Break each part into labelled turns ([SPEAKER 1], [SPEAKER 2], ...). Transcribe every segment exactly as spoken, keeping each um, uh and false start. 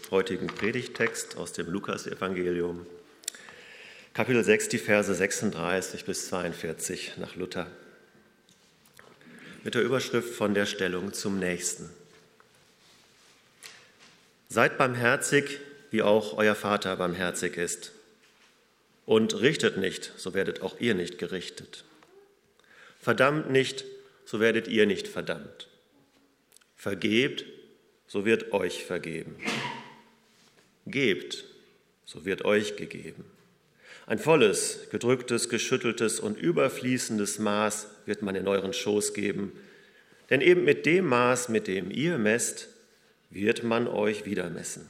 [SPEAKER 1] heutigen Predigttext aus dem Lukasevangelium, Kapitel sechs, die Verse sechsunddreißig bis zweiundvierzig nach Luther, mit der Überschrift von der Stellung zum Nächsten. Seid barmherzig, wie auch euer Vater barmherzig ist. Und richtet nicht, so werdet auch ihr nicht gerichtet. Verdammt nicht, so werdet ihr nicht verdammt. Vergebt, so wird euch vergeben. Gebt, so wird euch gegeben. Ein volles, gedrücktes, geschütteltes und überfließendes Maß wird man in euren Schoß geben, denn eben mit dem Maß, mit dem ihr messt, wird man euch wieder messen.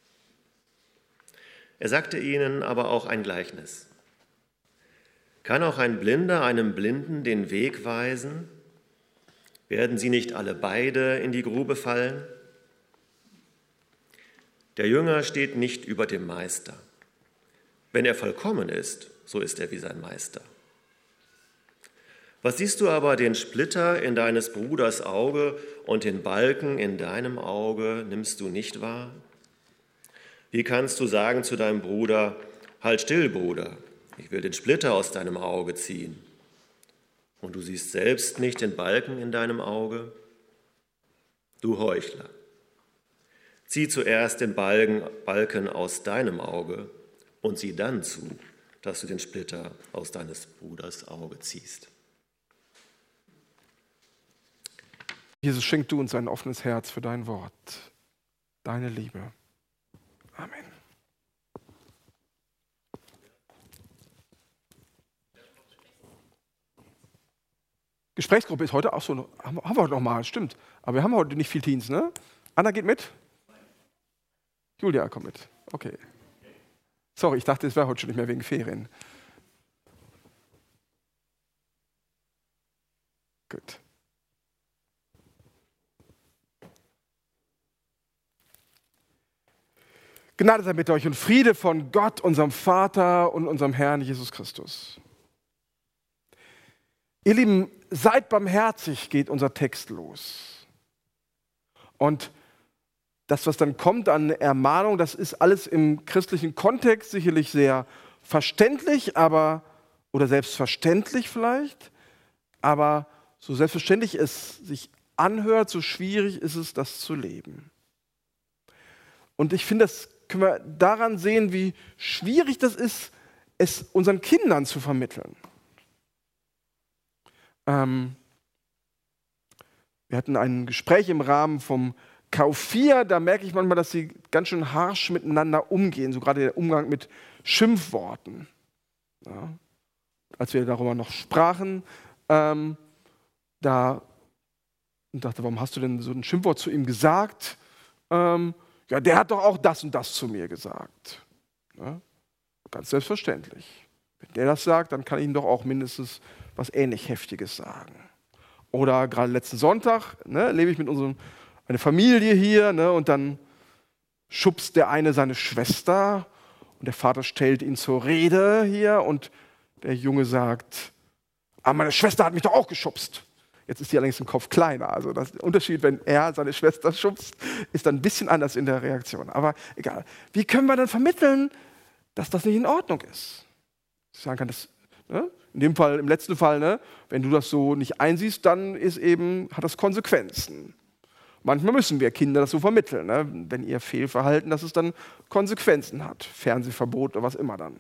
[SPEAKER 1] Er sagte ihnen aber auch ein Gleichnis. Kann auch ein Blinder einem Blinden den Weg weisen? Werden sie nicht alle beide in die Grube fallen? Der Jünger steht nicht über dem Meister. Wenn er vollkommen ist, so ist er wie sein Meister. Was siehst du aber den Splitter in deines Bruders Auge und den Balken in deinem Auge nimmst du nicht wahr? Wie kannst du sagen zu deinem Bruder, halt still, Bruder, ich will den Splitter aus deinem Auge ziehen. Und du siehst selbst nicht den Balken in deinem Auge? Du Heuchler, zieh zuerst den Balken, Balken aus deinem Auge und sieh dann zu, dass du den Splitter aus deines Bruders Auge ziehst.
[SPEAKER 2] Jesus, schenk du uns ein offenes Herz für dein Wort, deine Liebe. Amen. Gesprächsgruppe ist heute auch so, haben wir heute noch mal, stimmt. Aber wir haben heute nicht viel Teens, ne? Anna geht mit? Julia kommt mit, okay. Sorry, ich dachte, es wäre heute schon nicht mehr wegen Ferien. Gut. Gnade sei mit euch und Friede von Gott, unserem Vater und unserem Herrn Jesus Christus. Ihr Lieben, seid barmherzig, geht unser Text los. Und das, was dann kommt an Ermahnung, das ist alles im christlichen Kontext sicherlich sehr verständlich, aber oder selbstverständlich vielleicht, aber so selbstverständlich es sich anhört, so schwierig ist es, das zu leben. Und ich finde, das können wir daran sehen, wie schwierig das ist, es unseren Kindern zu vermitteln. Ähm, wir hatten ein Gespräch im Rahmen vom K vier, da merke ich manchmal, dass sie ganz schön harsch miteinander umgehen, so gerade der Umgang mit Schimpfworten. Ja. Als wir darüber noch sprachen, ähm, da und dachte, warum hast du denn so ein Schimpfwort zu ihm gesagt? Ähm, ja, der hat doch auch das und das zu mir gesagt. Ja. Ganz selbstverständlich. Wenn der das sagt, dann kann ich ihm doch auch mindestens was ähnlich Heftiges sagen. Oder gerade letzten Sonntag ne, lebe ich mit unserem eine Familie hier, ne, und dann schubst der eine seine Schwester und der Vater stellt ihn zur Rede hier und der Junge sagt, ah, meine Schwester hat mich doch auch geschubst. Jetzt ist die allerdings im Kopf kleiner. Also der Unterschied, wenn er seine Schwester schubst, ist dann ein bisschen anders in der Reaktion. Aber egal. Wie können wir dann vermitteln, dass das nicht in Ordnung ist? Ich sagen kann, das, ne, in dem Fall, im letzten Fall, ne, wenn du das so nicht einsiehst, dann ist eben, hat das Konsequenzen. Manchmal müssen wir Kinder das so vermitteln, ne? Wenn ihr Fehlverhalten, dass es dann Konsequenzen hat. Fernsehverbot oder was immer dann.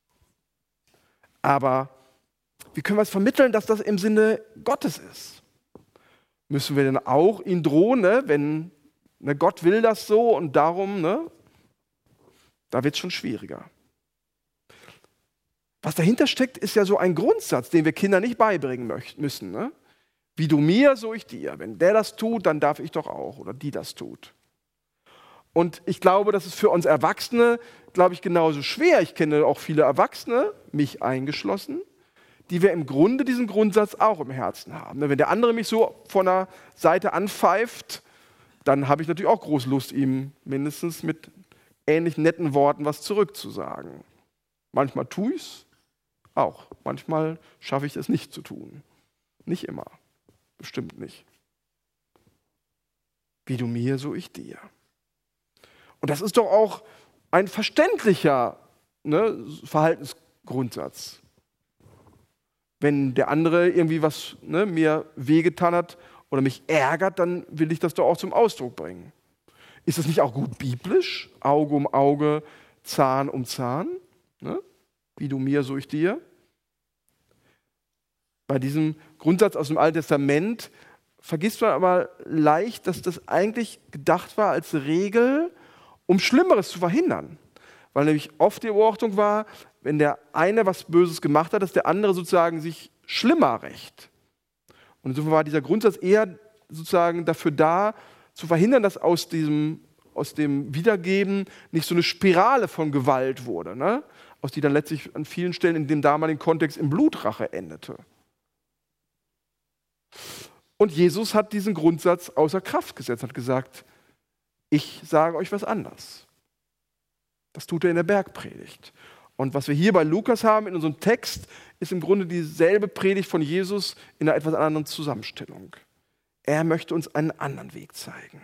[SPEAKER 2] Aber wie können wir es vermitteln, dass das im Sinne Gottes ist? Müssen wir denn auch ihn drohen, ne? Wenn ne, Gott will das so und darum, ne? Da wird es schon schwieriger. Was dahinter steckt, ist ja so ein Grundsatz, den wir Kindern nicht beibringen möchten, müssen, ne? Wie du mir, so ich dir. Wenn der das tut, dann darf ich doch auch. Oder die das tut. Und ich glaube, das ist für uns Erwachsene, glaube ich, genauso schwer. Ich kenne auch viele Erwachsene, mich eingeschlossen, die wir im Grunde diesen Grundsatz auch im Herzen haben. Wenn der andere mich so von der Seite anpfeift, dann habe ich natürlich auch große Lust, ihm mindestens mit ähnlich netten Worten was zurückzusagen. Manchmal tue ich es auch. Manchmal schaffe ich es nicht zu tun. Nicht immer. Bestimmt nicht. Wie du mir, so ich dir. Und das ist doch auch ein verständlicher, ne, Verhaltensgrundsatz. Wenn der andere irgendwie was, ne, mir wehgetan hat oder mich ärgert, dann will ich das doch auch zum Ausdruck bringen. Ist das nicht auch gut biblisch? Auge um Auge, Zahn um Zahn? Ne? Wie du mir, so ich dir. Bei diesem Grundsatz aus dem Alten Testament vergisst man aber leicht, dass das eigentlich gedacht war als Regel, um Schlimmeres zu verhindern. Weil nämlich oft die Beobachtung war, wenn der eine was Böses gemacht hat, dass der andere sozusagen sich schlimmer rächt. Und insofern war dieser Grundsatz eher sozusagen dafür da, zu verhindern, dass aus diesem, aus dem Wiedergeben nicht so eine Spirale von Gewalt wurde, ne? Aus die dann letztlich an vielen Stellen in dem damaligen Kontext in Blutrache endete. Und Jesus hat diesen Grundsatz außer Kraft gesetzt, hat gesagt, ich sage euch was anderes. Das tut er in der Bergpredigt. Und was wir hier bei Lukas haben in unserem Text, ist im Grunde dieselbe Predigt von Jesus in einer etwas anderen Zusammenstellung. Er möchte uns einen anderen Weg zeigen.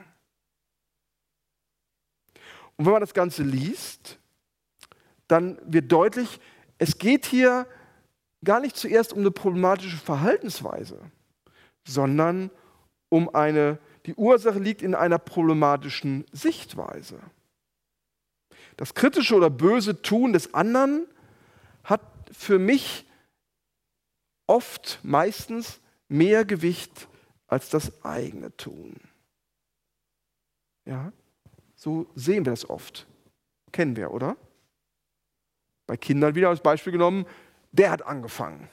[SPEAKER 2] Und wenn man das Ganze liest, dann wird deutlich, es geht hier gar nicht zuerst um eine problematische Verhaltensweise, sondern um eine, die Ursache liegt in einer problematischen Sichtweise. Das kritische oder böse Tun des anderen hat für mich oft, meistens mehr Gewicht als das eigene Tun. Ja, so sehen wir das oft. Kennen wir, oder? Bei Kindern wieder als Beispiel genommen, der hat angefangen.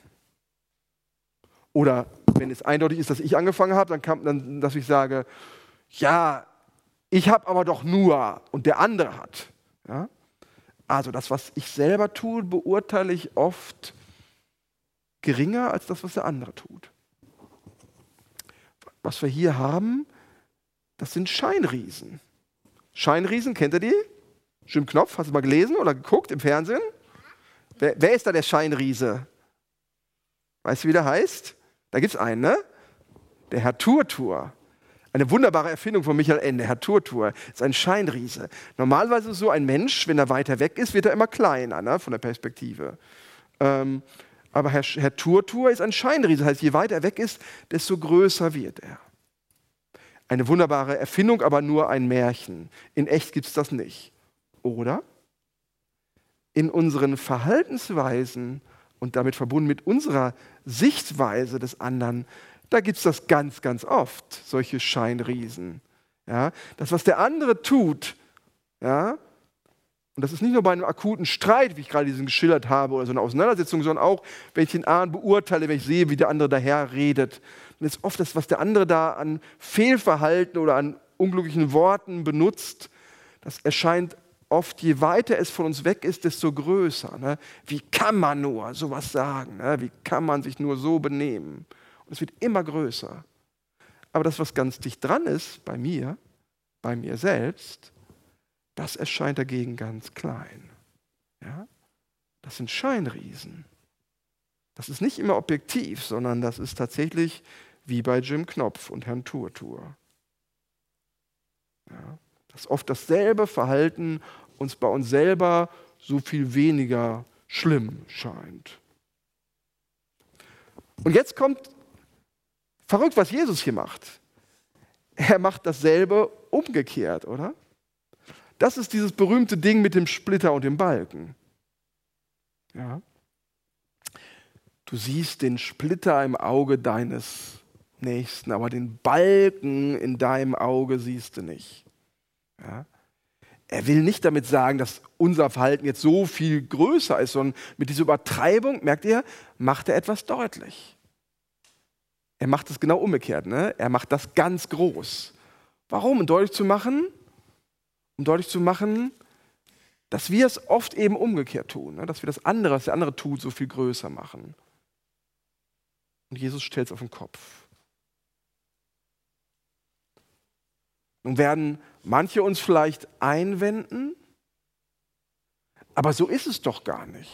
[SPEAKER 2] Oder wenn es eindeutig ist, dass ich angefangen habe, dann kann dann, dass ich sage, ja, ich habe aber doch nur und der andere hat. Ja? Also das, was ich selber tue, beurteile ich oft geringer als das, was der andere tut. Was wir hier haben, das sind Scheinriesen. Scheinriesen, kennt ihr die? Jim Knopf, hast du mal gelesen oder geguckt im Fernsehen? Wer, wer ist da der Scheinriese? Weißt du, wie der heißt? Da gibt es einen, ne? Der Herr Turtur. Eine wunderbare Erfindung von Michael Ende. Herr Turtur ist ein Scheinriese. Normalerweise ist so ein Mensch, wenn er weiter weg ist, wird er immer kleiner, ne? Von der Perspektive. Ähm, aber Herr, Herr Turtur ist ein Scheinriese. Das heißt, je weiter er weg ist, desto größer wird er. Eine wunderbare Erfindung, aber nur ein Märchen. In echt gibt es das nicht. Oder? In unseren Verhaltensweisen und damit verbunden mit unserer Sichtweise des anderen, da gibt es das ganz, ganz oft, solche Scheinriesen. Ja? Das, was der andere tut, ja? Und das ist nicht nur bei einem akuten Streit, wie ich gerade diesen geschildert habe, oder so eine Auseinandersetzung, sondern auch, wenn ich den anderen beurteile, wenn ich sehe, wie der andere daher redet. Und ist oft das, was der andere da an Fehlverhalten oder an unglücklichen Worten benutzt, das erscheint oft, je weiter es von uns weg ist, desto größer. Ne? Wie kann man nur sowas sagen? Ne? Wie kann man sich nur so benehmen? Und es wird immer größer. Aber das, was ganz dicht dran ist, bei mir, bei mir selbst, das erscheint dagegen ganz klein. Ja? Das sind Scheinriesen. Das ist nicht immer objektiv, sondern das ist tatsächlich wie bei Jim Knopf und Herrn Turtur. Ja? Dass oft dasselbe Verhalten uns bei uns selber so viel weniger schlimm scheint. Und jetzt kommt verrückt, was Jesus hier macht. Er macht dasselbe umgekehrt, oder? Das ist dieses berühmte Ding mit dem Splitter und dem Balken. Ja. Du siehst den Splitter im Auge deines Nächsten, aber den Balken in deinem Auge siehst du nicht. Ja. Er will nicht damit sagen, dass unser Verhalten jetzt so viel größer ist, sondern mit dieser Übertreibung, merkt ihr, macht er etwas deutlich. Er macht es genau umgekehrt. Ne? Er macht das ganz groß. Warum? Um deutlich zu machen, um deutlich zu machen, dass wir es oft eben umgekehrt tun. Ne? Dass wir das andere, was der andere tut, so viel größer machen. Und Jesus stellt es auf den Kopf. Nun werden manche uns vielleicht einwenden, aber so ist es doch gar nicht.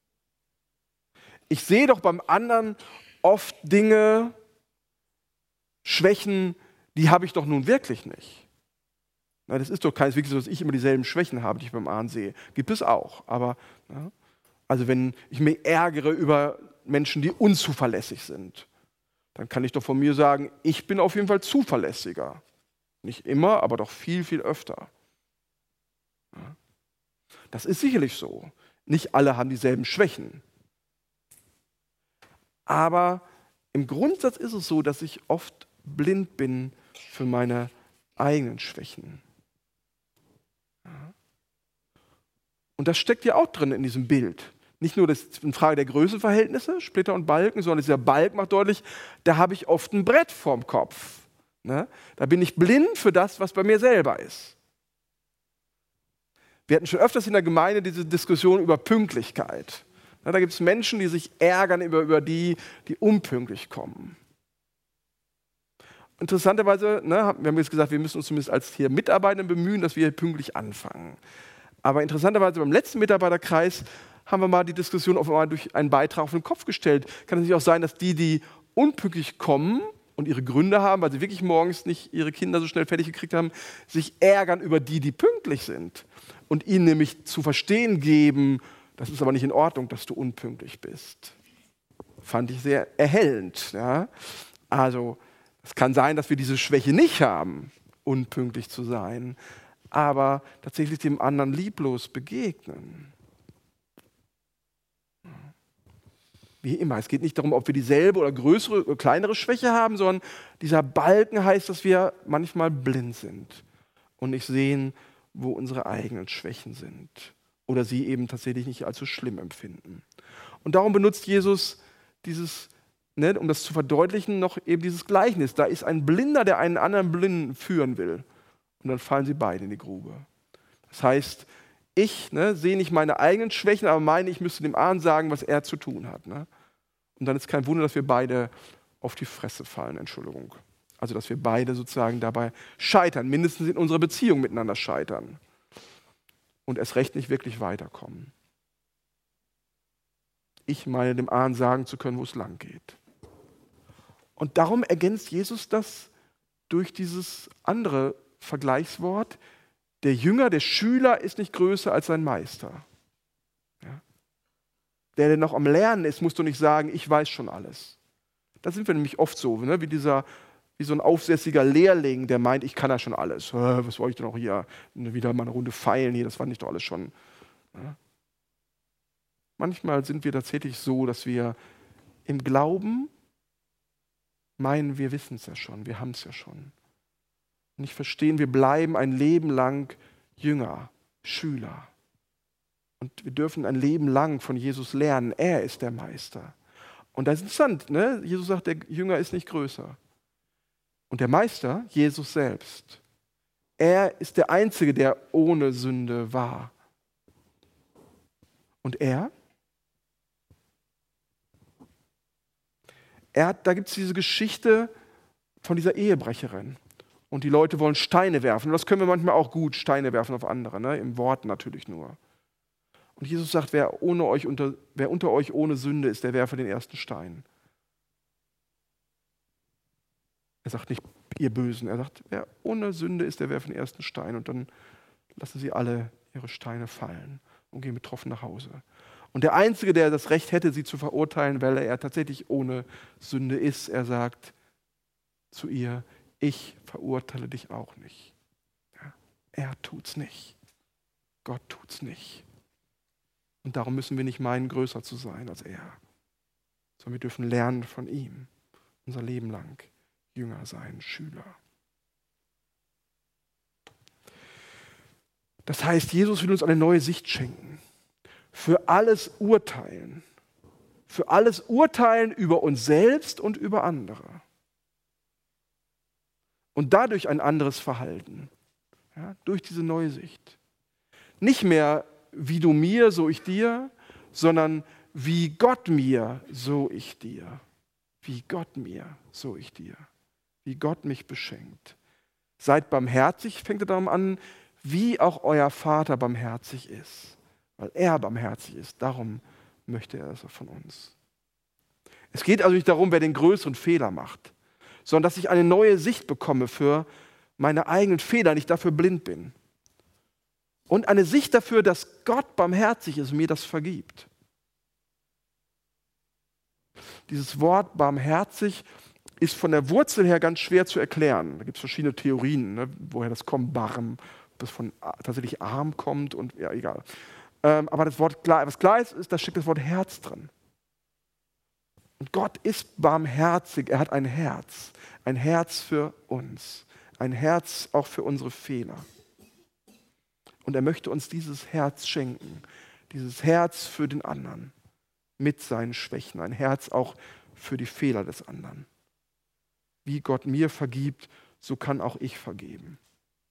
[SPEAKER 2] Ich sehe doch beim anderen oft Dinge, Schwächen, die habe ich doch nun wirklich nicht. Na, das ist doch keineswegs so, dass ich immer dieselben Schwächen habe, die ich beim anderen sehe. Gibt es auch. Aber ja, also wenn ich mich ärgere über Menschen, die unzuverlässig sind, dann kann ich doch von mir sagen, ich bin auf jeden Fall zuverlässiger. Nicht immer, aber doch viel, viel öfter. Ja. Das ist sicherlich so. Nicht alle haben dieselben Schwächen. Aber im Grundsatz ist es so, dass ich oft blind bin für meine eigenen Schwächen. Ja. Und das steckt ja auch drin in diesem Bild. Nicht nur das eine Frage der Größenverhältnisse, Splitter und Balken, sondern dieser Balk macht deutlich, da habe ich oft ein Brett vorm Kopf. Ne? Da bin ich blind für das, was bei mir selber ist. Wir hatten schon öfters in der Gemeinde diese Diskussion über Pünktlichkeit. Ne, da gibt es Menschen, die sich ärgern über, über die, die unpünktlich kommen. Interessanterweise, ne, wir haben jetzt gesagt, wir müssen uns zumindest als hier Mitarbeiter bemühen, dass wir pünktlich anfangen. Aber interessanterweise beim letzten Mitarbeiterkreis haben wir mal die Diskussion auf einmal durch einen Beitrag auf den Kopf gestellt. Kann es nicht auch sein, dass die, die unpünktlich kommen und ihre Gründe haben, weil sie wirklich morgens nicht ihre Kinder so schnell fertig gekriegt haben, sich ärgern über die, die pünktlich sind und ihnen nämlich zu verstehen geben, das ist aber nicht in Ordnung, dass du unpünktlich bist. Fand ich sehr erhellend. Ja? Also es kann sein, dass wir diese Schwäche nicht haben, unpünktlich zu sein, aber tatsächlich dem anderen lieblos begegnen. Wie immer, es geht nicht darum, ob wir dieselbe oder größere oder kleinere Schwäche haben, sondern dieser Balken heißt, dass wir manchmal blind sind und nicht sehen, wo unsere eigenen Schwächen sind oder sie eben tatsächlich nicht allzu schlimm empfinden. Und darum benutzt Jesus dieses, ne, um das zu verdeutlichen, noch eben dieses Gleichnis. Da ist ein Blinder, der einen anderen Blinden führen will. Und dann fallen sie beide in die Grube. Das heißt, ich ne, sehe nicht meine eigenen Schwächen, aber meine, ich müsste dem anderen sagen, was er zu tun hat. Ne? Und dann ist kein Wunder, dass wir beide auf die Fresse fallen, Entschuldigung. Also, dass wir beide sozusagen dabei scheitern, mindestens in unserer Beziehung miteinander scheitern. Und erst recht nicht wirklich weiterkommen. Ich meine, dem anderen sagen zu können, wo es lang geht. Und darum ergänzt Jesus das durch dieses andere Vergleichswort. Der Jünger, der Schüler ist nicht größer als sein Meister. Ja? Der, der noch am Lernen ist, muss doch nicht sagen, ich weiß schon alles. Da sind wir nämlich oft so, ne? wie, dieser, wie so ein aufsässiger Lehrling, der meint, ich kann ja schon alles. Äh, was wollte ich denn auch hier? Wieder mal eine Runde feilen hier, das fand ich doch alles schon. Ja? Manchmal sind wir tatsächlich so, dass wir im Glauben meinen, wir wissen es ja schon, wir haben es ja schon. Nicht verstehen, wir bleiben ein Leben lang Jünger, Schüler. Und wir dürfen ein Leben lang von Jesus lernen. Er ist der Meister. Und das ist interessant, ne? Jesus sagt, der Jünger ist nicht größer. Und der Meister, Jesus selbst, er ist der Einzige, der ohne Sünde war. Und er? er hat, da gibt es diese Geschichte von dieser Ehebrecherin. Und die Leute wollen Steine werfen. Und das können wir manchmal auch gut, Steine werfen auf andere, ne? Im Wort natürlich nur. Und Jesus sagt, wer, ohne euch unter, wer unter euch ohne Sünde ist, der werfe den ersten Stein. Er sagt nicht, ihr Bösen. Er sagt, wer ohne Sünde ist, der werfe den ersten Stein. Und dann lassen sie alle ihre Steine fallen und gehen betroffen nach Hause. Und der Einzige, der das Recht hätte, sie zu verurteilen, weil er tatsächlich ohne Sünde ist, er sagt zu ihr, ich verurteile dich auch nicht. Ja, er tut's nicht. Gott tut's nicht. Und darum müssen wir nicht meinen, größer zu sein als er. Sondern wir dürfen lernen von ihm. Unser Leben lang Jünger sein, Schüler. Das heißt, Jesus will uns eine neue Sicht schenken. Für alles urteilen. Für alles urteilen über uns selbst und über andere. Und dadurch ein anderes Verhalten. Ja, durch diese neue Sicht. Nicht mehr wie du mir, so ich dir, sondern wie Gott mir, so ich dir. Wie Gott mir, so ich dir. Wie Gott mich beschenkt. Seid barmherzig, fängt er darum an, wie auch euer Vater barmherzig ist. Weil er barmherzig ist, darum möchte er es von uns. Es geht also nicht darum, wer den größeren Fehler macht, sondern dass ich eine neue Sicht bekomme für meine eigenen Fehler, nicht dafür blind bin. Und eine Sicht dafür, dass Gott barmherzig ist und mir das vergibt. Dieses Wort barmherzig ist von der Wurzel her ganz schwer zu erklären. Da gibt es verschiedene Theorien, ne, woher das kommt, barm, ob das von tatsächlich arm kommt und ja, egal. Ähm, aber das Wort, was klar ist, ist, da steckt das Wort Herz drin. Und Gott ist barmherzig, er hat ein Herz, ein Herz für uns, ein Herz auch für unsere Fehler. Und er möchte uns dieses Herz schenken, dieses Herz für den anderen, mit seinen Schwächen, ein Herz auch für die Fehler des anderen. Wie Gott mir vergibt, so kann auch ich vergeben.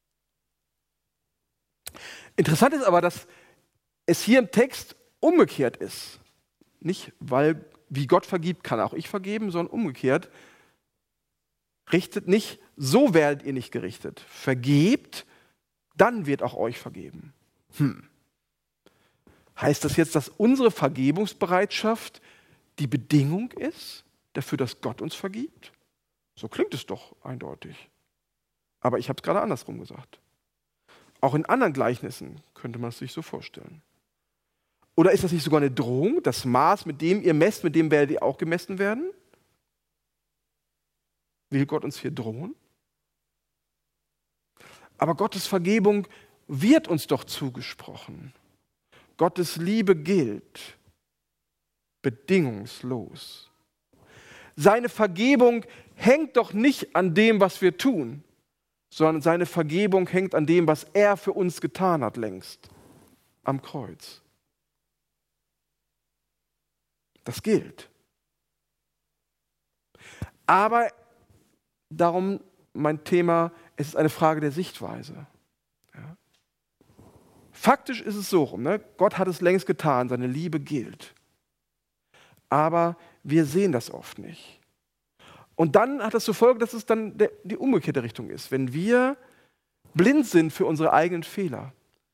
[SPEAKER 2] Interessant ist aber, dass es hier im Text umgekehrt ist. Nicht, weil wie Gott vergibt, kann auch ich vergeben, sondern umgekehrt. Richtet nicht, so werdet ihr nicht gerichtet. Vergebt, dann wird auch euch vergeben. Hm. Heißt das jetzt, dass unsere Vergebungsbereitschaft die Bedingung ist dafür, dass Gott uns vergibt? So klingt es doch eindeutig. Aber ich habe es gerade andersrum gesagt. Auch in anderen Gleichnissen könnte man es sich so vorstellen. Oder ist das nicht sogar eine Drohung? Das Maß, mit dem ihr messt, mit dem werdet ihr auch gemessen werden? Will Gott uns hier drohen? Aber Gottes Vergebung wird uns doch zugesprochen. Gottes Liebe gilt bedingungslos. Seine Vergebung hängt doch nicht an dem, was wir tun, sondern seine Vergebung hängt an dem, was er für uns getan hat längst am Kreuz. Das gilt. Aber darum mein Thema, es ist eine Frage der Sichtweise. Ja. Faktisch ist es so rum, ne? Gott hat es längst getan, seine Liebe gilt. Aber wir sehen das oft nicht. Und dann hat das zur Folge, dass es dann der, die umgekehrte Richtung ist. Wenn wir blind sind für unsere eigenen Fehler,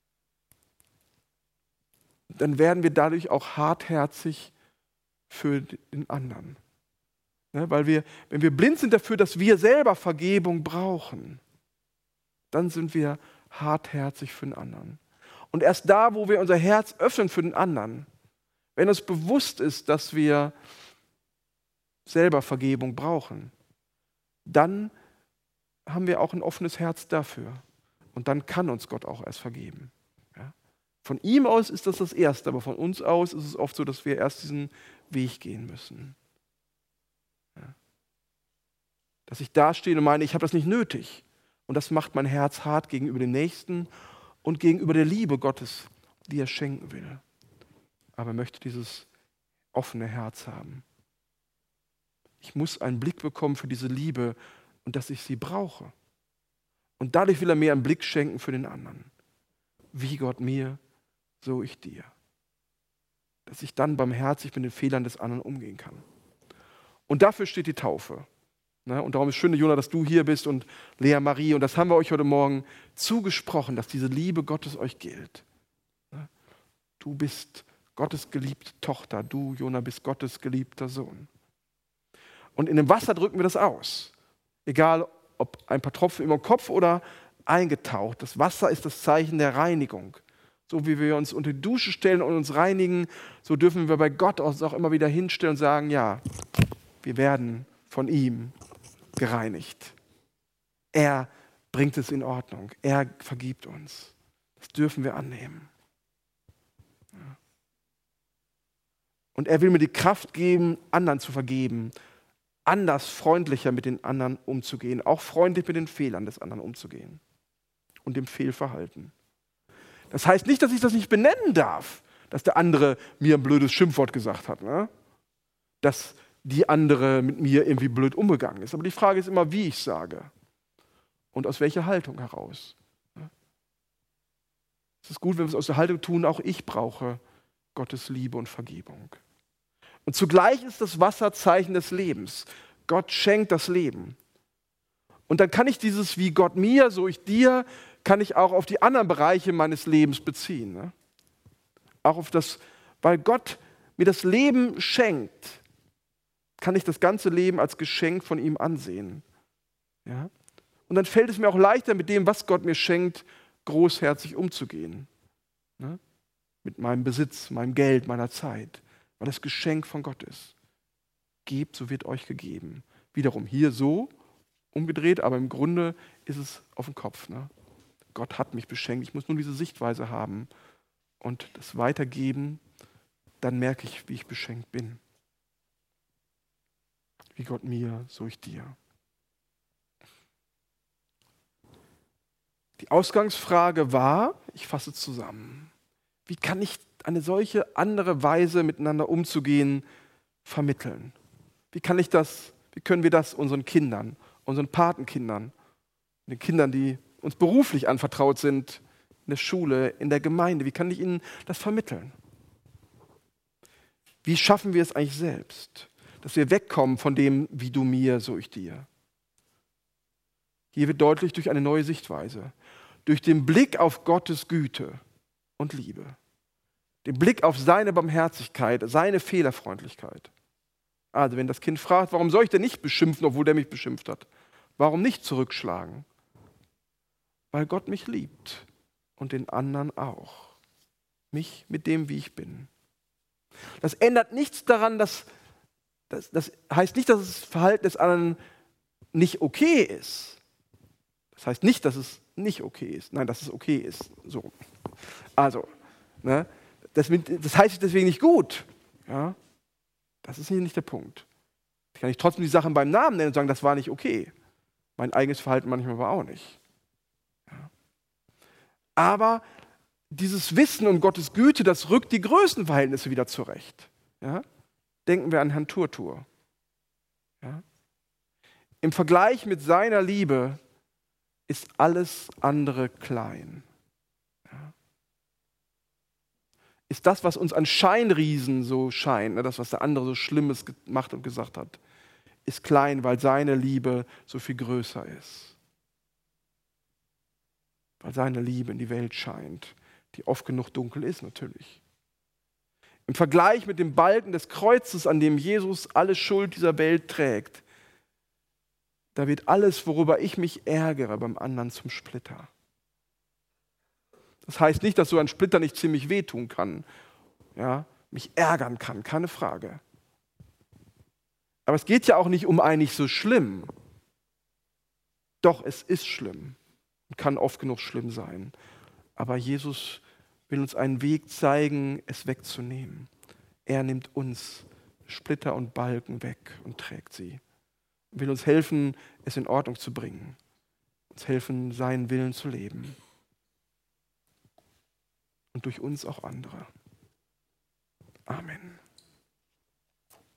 [SPEAKER 2] dann werden wir dadurch auch hartherzig für den anderen. Ne, weil wir, wenn wir blind sind dafür, dass wir selber Vergebung brauchen, dann sind wir hartherzig für den anderen. Und erst da, wo wir unser Herz öffnen für den anderen, wenn uns bewusst ist, dass wir selber Vergebung brauchen, dann haben wir auch ein offenes Herz dafür. Und dann kann uns Gott auch erst vergeben. Ja? Von ihm aus ist das das Erste, aber von uns aus ist es oft so, dass wir erst diesen Weg gehen müssen. Ja? Dass ich dastehe und meine, ich habe das nicht nötig. Und das macht mein Herz hart gegenüber dem Nächsten und gegenüber der Liebe Gottes, die er schenken will. Aber er möchte dieses offene Herz haben. Ich muss einen Blick bekommen für diese Liebe und dass ich sie brauche. Und dadurch will er mir einen Blick schenken für den anderen. Wie Gott mir, so ich dir. Dass ich dann barmherzig mit den Fehlern des anderen umgehen kann. Und dafür steht die Taufe. Und darum ist es schön, Jona, dass du hier bist und Lea Marie. Und das haben wir euch heute Morgen zugesprochen, dass diese Liebe Gottes euch gilt. Du bist Gottes geliebte Tochter, du, Jona, bist Gottes geliebter Sohn. Und in dem Wasser drücken wir das aus. Egal, ob ein paar Tropfen im Kopf oder eingetaucht. Das Wasser ist das Zeichen der Reinigung. So wie wir uns unter die Dusche stellen und uns reinigen, so dürfen wir bei Gott uns auch immer wieder hinstellen und sagen, ja, wir werden von ihm gereinigt. Er bringt es in Ordnung. Er vergibt uns. Das dürfen wir annehmen. Ja. Und er will mir die Kraft geben, anderen zu vergeben, anders, freundlicher mit den anderen umzugehen, auch freundlich mit den Fehlern des anderen umzugehen und dem Fehlverhalten. Das heißt nicht, dass ich das nicht benennen darf, dass der andere mir ein blödes Schimpfwort gesagt hat, ne? Dass die andere mit mir irgendwie blöd umgegangen ist. Aber die Frage ist immer, wie ich sage und aus welcher Haltung heraus. Es ist gut, wenn wir es aus der Haltung tun, auch ich brauche Gottes Liebe und Vergebung. Und zugleich ist das Wasser Zeichen des Lebens. Gott schenkt das Leben. Und dann kann ich dieses wie Gott mir, so ich dir, kann ich auch auf die anderen Bereiche meines Lebens beziehen. Ne? Auch auf das, weil Gott mir das Leben schenkt, kann ich das ganze Leben als Geschenk von ihm ansehen. Ja? Und dann fällt es mir auch leichter, mit dem, was Gott mir schenkt, großherzig umzugehen. Ne? Mit meinem Besitz, meinem Geld, meiner Zeit, weil das Geschenk von Gott ist. Gebt, so wird euch gegeben. Wiederum hier so umgedreht, aber im Grunde ist es auf den Kopf. Ne? Gott hat mich beschenkt, ich muss nur diese Sichtweise haben und das weitergeben, dann merke ich, wie ich beschenkt bin. Wie Gott mir, so ich dir. Die Ausgangsfrage war, ich fasse zusammen, wie kann ich eine solche andere Weise miteinander umzugehen vermitteln? Wie kann ich das, wie können wir das unseren Kindern, unseren Patenkindern, den Kindern, die uns beruflich anvertraut sind, in der Schule, in der Gemeinde, wie kann ich ihnen das vermitteln? Wie schaffen wir es eigentlich selbst, dass wir wegkommen von dem, wie du mir, so ich dir? Hier wird deutlich durch eine neue Sichtweise, durch den Blick auf Gottes Güte und Liebe, den Blick auf seine Barmherzigkeit, seine Fehlerfreundlichkeit. Also wenn das Kind fragt, warum soll ich denn nicht beschimpfen, obwohl der mich beschimpft hat? Warum nicht zurückschlagen? Weil Gott mich liebt und den anderen auch. Mich mit dem, wie ich bin. Das ändert nichts daran, dass das, das heißt nicht, dass das Verhalten des anderen nicht okay ist. Das heißt nicht, dass es nicht okay ist. Nein, dass es okay ist. So. Also, ne, das, das heißt deswegen nicht gut. Ja? Das ist hier nicht der Punkt. Ich kann nicht trotzdem die Sachen beim Namen nennen und sagen, das war nicht okay. Mein eigenes Verhalten manchmal war auch nicht. Ja. Aber dieses Wissen um Gottes Güte, das rückt die Größenverhältnisse wieder zurecht. Ja? Denken wir an Herrn Turtur. Ja? Im Vergleich mit seiner Liebe ist alles andere klein. Ja? Ist das, was uns an Scheinriesen so scheint, ne, das, was der andere so Schlimmes gemacht und gesagt hat, ist klein, weil seine Liebe so viel größer ist. Weil seine Liebe in die Welt scheint, die oft genug dunkel ist natürlich. Im Vergleich mit dem Balken des Kreuzes, an dem Jesus alle Schuld dieser Welt trägt, da wird alles, worüber ich mich ärgere, beim anderen zum Splitter. Das heißt nicht, dass so ein Splitter nicht ziemlich wehtun kann, ja, mich ärgern kann, keine Frage. Aber es geht ja auch nicht um ein nicht so schlimm. Doch, es ist schlimm und kann oft genug schlimm sein. Aber Jesus will uns einen Weg zeigen, es wegzunehmen. Er nimmt uns Splitter und Balken weg und trägt sie. Er will uns helfen, es in Ordnung zu bringen. Uns helfen, seinen Willen zu leben. Und durch uns auch andere. Amen.